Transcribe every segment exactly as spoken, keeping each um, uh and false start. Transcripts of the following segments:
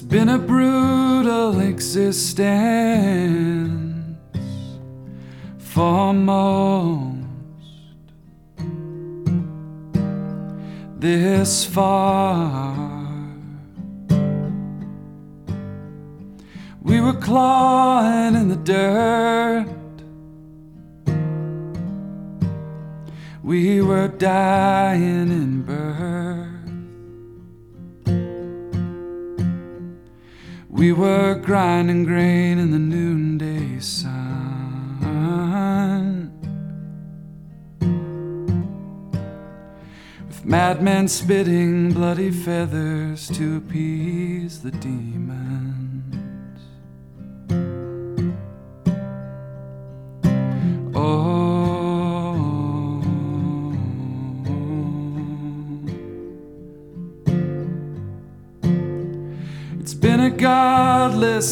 been a brutal existence for most. This far, we were clawing in the dirt. We were dying in birth. We were grinding grain in the noonday sun, with madmen spitting bloody feathers to appease the demons. Oh, it's been a godless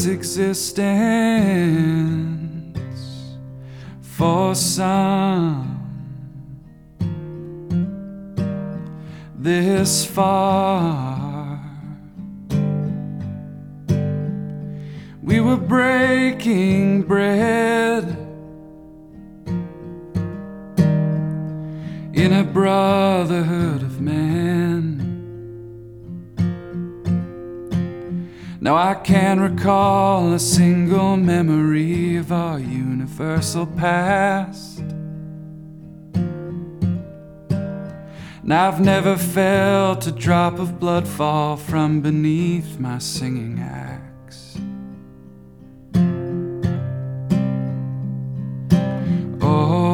existence for some. This far, we were breaking bread in a brotherhood of men. Now I can recall a single memory of our universal past, and I've never felt a drop of blood fall from beneath my singing axe. Oh,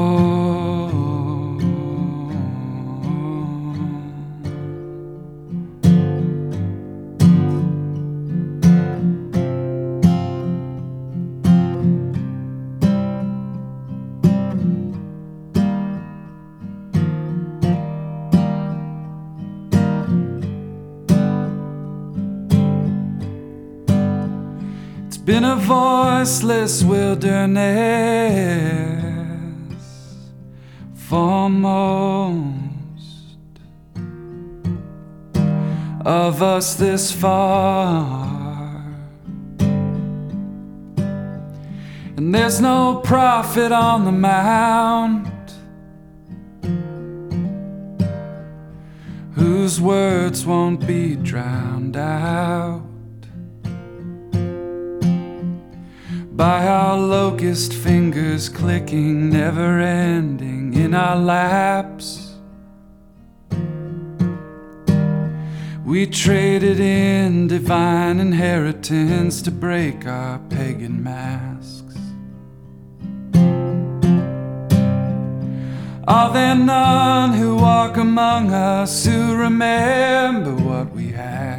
been a voiceless wilderness for most of us this far, and there's no prophet on the mount whose words won't be drowned out by our locust fingers clicking, never ending in our laps. We traded in divine inheritance to break our pagan masks. Are there none who walk among us who remember what we had?